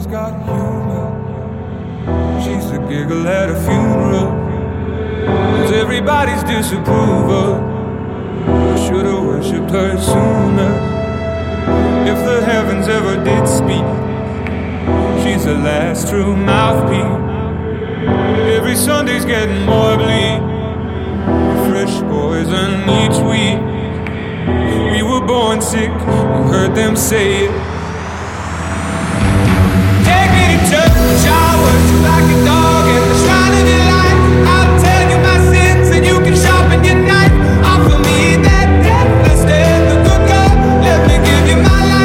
got humor. She's the giggle at a funeral. It's everybody's disapproval. I should've worshipped her sooner. If the heavens ever did speak, she's the last true mouthpiece. Every Sunday's getting more bleak. Fresh poison each week. We were born sick, you heard them say it. Take me to church, I worship like a dog in the shrine of your life. I'll tell you my sins and you can sharpen your knife. Offer me that deathless death, the good God, let me give you my life.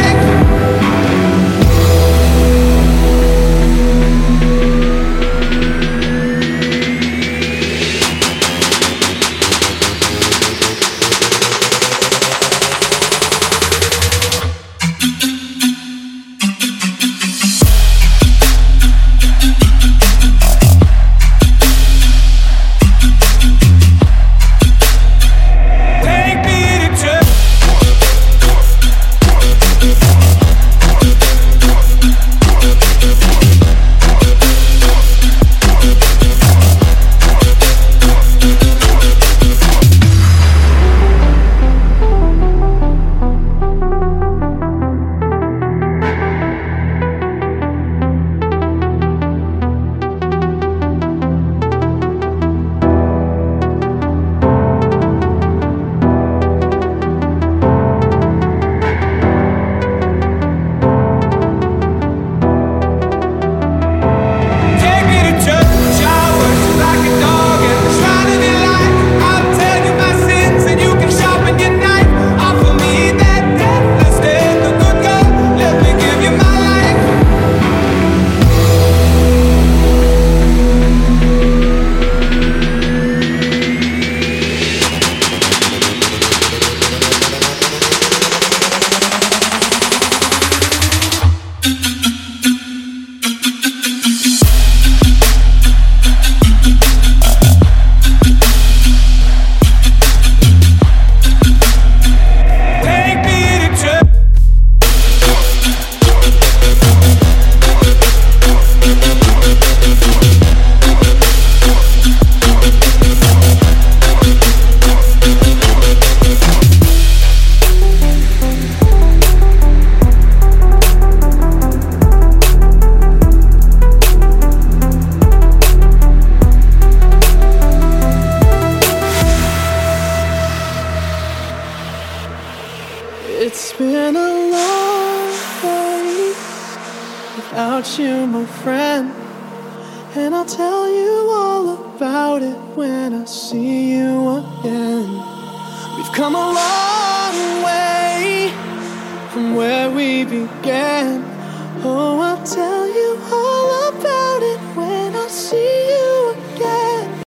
It's been a long day without you, my friend, and I'll tell you all about it when I see you again. We've come a long way from where we began. Oh, I'll tell you all